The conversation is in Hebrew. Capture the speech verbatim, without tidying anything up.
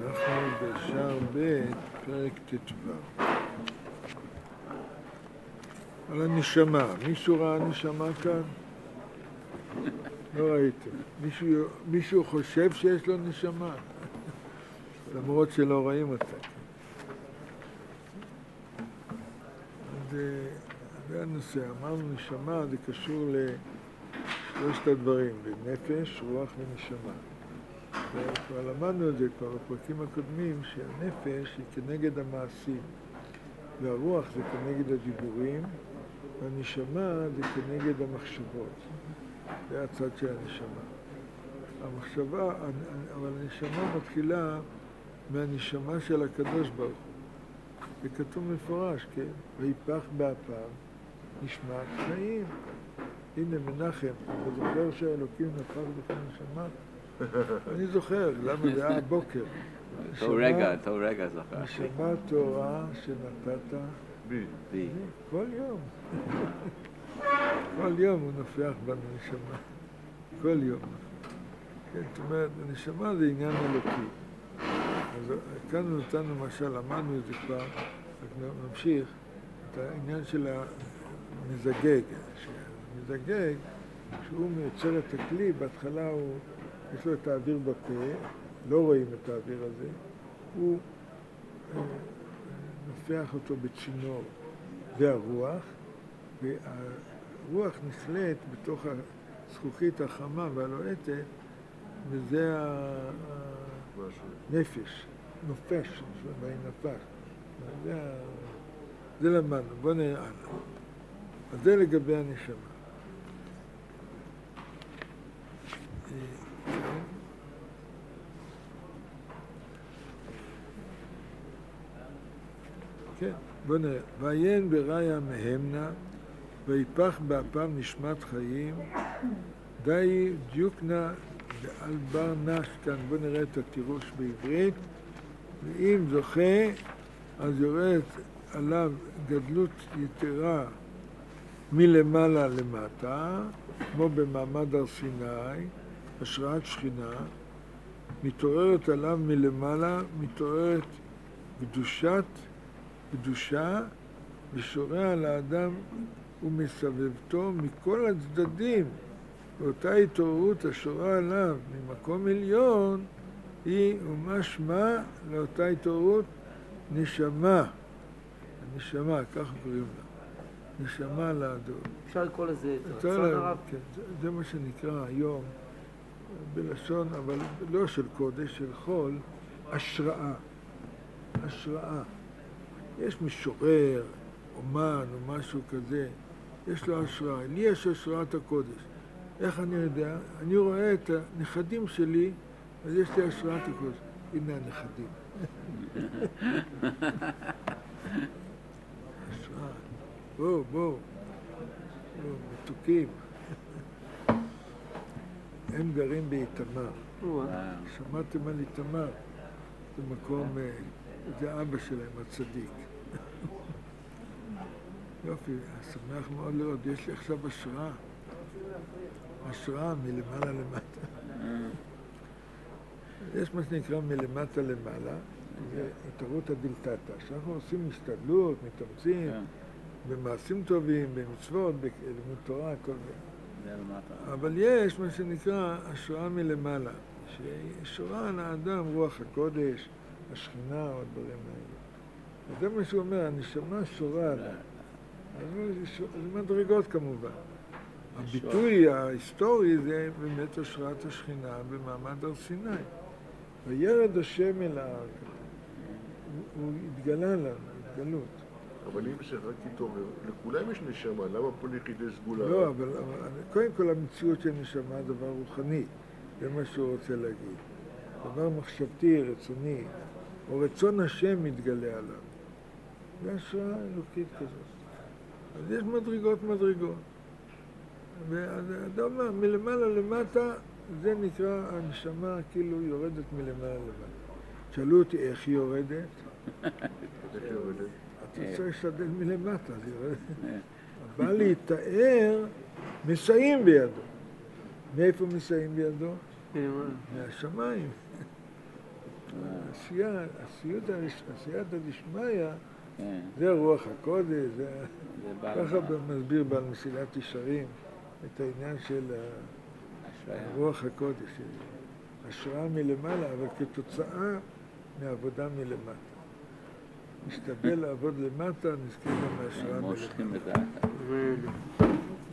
אנחנו בשער ב' פרק ט"ו. על הנשמה. מישהו ראה נשמה כאן? לא ראיתם. מישהו, מישהו חושב שיש לו נשמה? למרות שלא רואים אותה. זה, זה הנושא. אמרנו נשמה, זה קשור לשלושת הדברים, בנפש, רוח ונשמה. וכבר למדנו את זה כבר בפרקים הקודמים, שהנפש היא כנגד המעשים, והרוח זה כנגד הדיבורים, והנשמה זה כנגד המחשבות. זה הצד של הנשמה. המחשבה, אבל הנשמה מתחילה מהנשמה של הקדוש ברוך הוא. זה כתוב מפורש, כן? ויפח באפיו נשמת חיים. הנה מנחם, אתה זוכר שהאלוקים נפח בך נשמה? אני זוכר, למה זה היה הבוקר. טוב רגע, טוב רגע זוכר. נשמה תורה שנתת בי. כל יום. כל יום הוא נופח בנו נשמה. כל יום. כן, זאת אומרת, הנשמה זה עניין אלוקי. אז כאן נתנו משל, למדנו את זה כבר, רק נמשיך, את העניין של המזגג. המזגג, כשהוא מייצר את הכלי, בהתחלה הוא, יש לו את האוויר בפה, לא רואים את האוויר הזה, הוא נופח אותו בצינור, זה הרוח, והרוח נכלאת בתוך הזכוכית החמה והלוהטת, וזה הנפש, נופש, נפש. זה, זה למדנו, בואו נראה הלאה. אז זה לגבי הנשמה. כן, בואו נראה. ועיין בריה מהמנה, ויפח באפיו נשמת חיים, די דיוקנה ועל בר נש כאן, בואו נראה את התירוש בעברית, ואם זוכה, אז יורד עליו גדלות יתרה מלמעלה למטה, כמו במעמד הר סיני, השראת שכינה, מתעוררת עליו מלמעלה, מתעוררת קדושת, קדושה, ושורה על האדם ומסבבתו מכל הצדדים. ואותה התעוררות השורה עליו ממקום עליון, היא ומשמע לאותה התעוררות נשמה. הנשמה, ככה קוראים לה. נשמה לאדון. אפשר לקרוא לזה רצון הרב? כן, זה, זה מה שנקרא היום, בלשון, אבל לא של קודש, של חול, השראה. השראה. יש משורר, אומן או משהו כזה, יש לו השראה. לי יש השראת הקודש. איך אני יודע? אני רואה את הנכדים שלי, אז יש לי השראת הקודש. הנה הנכדים. השראה. בואו, בואו. בואו, מתוקים. הם גרים באיתמר. שמעתם על איתמר? זה מקום, זה אבא שלהם, הצדיק. יופי, שמח מאוד לראות. יש לי עכשיו השראה. השראה מלמעלה למטה. יש מה שנקרא מלמטה למעלה, זה התעוררות הדלתתא. שאנחנו עושים השתדלות, מתאמצים, במעשים טובים, במצוות, בלימוד תורה, כל זה. אבל יש מה שנקרא השראה מלמעלה, ששורה על האדם רוח הקודש, השכינה או הדברים האלה. זה מה שהוא אומר, הנשמה שורה עליו. זה מדרגות כמובן. הביטוי ההיסטורי זה באמת השראת השכינה במעמד הר סיני. וירד השם אל ההר, הוא התגלה לנו, התגלות. אבל אם זה רק התעורר, לכולם יש נשמה, למה פה ליחידי סגולה? לא, אבל קודם כל המציאות של נשמה זה דבר רוחני, זה מה שהוא רוצה להגיד. דבר מחשבתי, רצוני, או רצון השם מתגלה עליו. זה השראה אלוקית כזאת. אז יש מדרגות מדרגות. ואתה אומר, מלמעלה למטה, זה נקרא, הנשמה כאילו יורדת מלמעלה למטה. שאלו אותי איך היא יורדת? איך היא יורדת? אתה רוצה לשדל מלמטה, אז היא יורדת. בא להתאר, מסיים בידו. מאיפה מסיים בידו? מהשמיים. העשייה, הסייעתא דשמיא, כן, זה רוח הקודש, זה... זה בעל ככה המוח. מסביר בעל מסילת ישרים את העניין של אשריה. רוח הקודש, השראה מלמעלה, אבל כתוצאה מעבודה מלמטה. נשתדל לעבוד למטה, נזכה גם להשראה הם מושכים מלמטה. בדעתה. ו-